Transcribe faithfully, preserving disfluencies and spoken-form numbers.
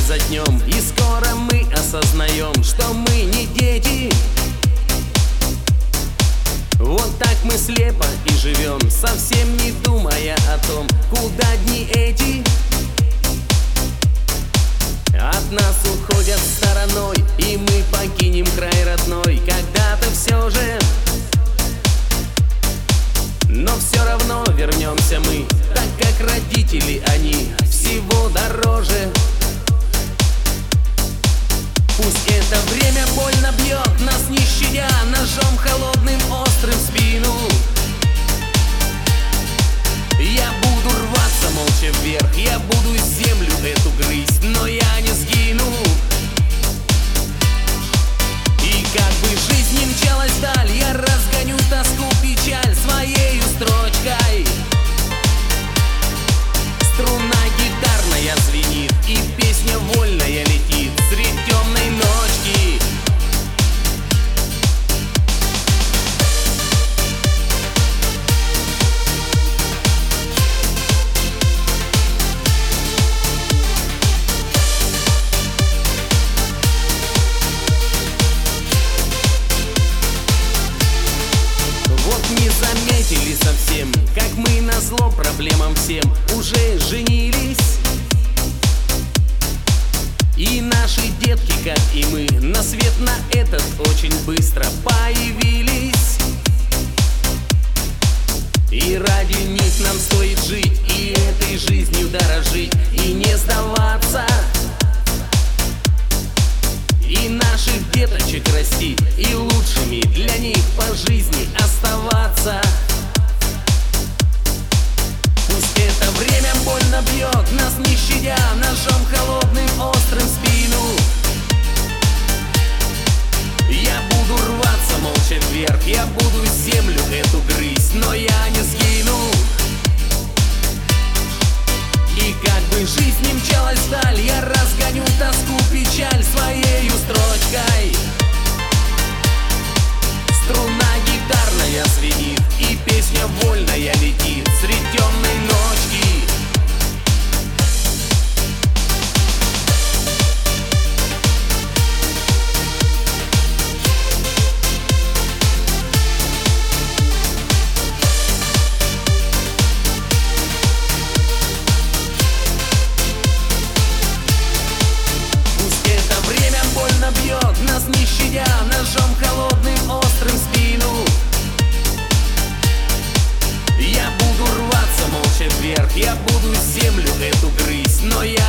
за днем, и скоро мы осознаем, что мы не дети. Вот так мы слепо и живем, совсем не думая о том, куда дни эти от нас уходят стороной, и мы покинем край родной когда-то все же. Но все равно вернемся мы, так как родители они всего дороже. Пусть это время больно бьет нас, не щадя, ножом холодным острым в спину. Я буду рваться молча вверх, я буду землю эту грызть, но я не сгину. И как бы жизнь не мчалась вдаль, я разгоню тоску, печаль своею строчкой. Струна гитарная звенит, и песня вольная летит средь темной ночки. Вот не заметили совсем, как мы назло проблемам всем уже женились. И наши детки, как и мы, на свет на этот очень быстро появились. И ради них нам стоит жить, и этой жизнью дорожить, и не сдаваться. И наших деточек растить, и лучшими для них по жизни оставаться. Пусть это время больно бьет нас, не щадя, ножом холодным острым в спину. Я буду рваться молча вверх, я буду землю эту грызть, но я не сгину. И как бы жизнь не мчалась вдаль, я разгоню тоску, печаль своею строчкой. Струна гитарная звенит, и песня вольная летит средь темной ночки. Бьет нас, не щадя, ножом холодным острым в спину. Я буду рваться молча вверх, я буду землю эту грызть, но я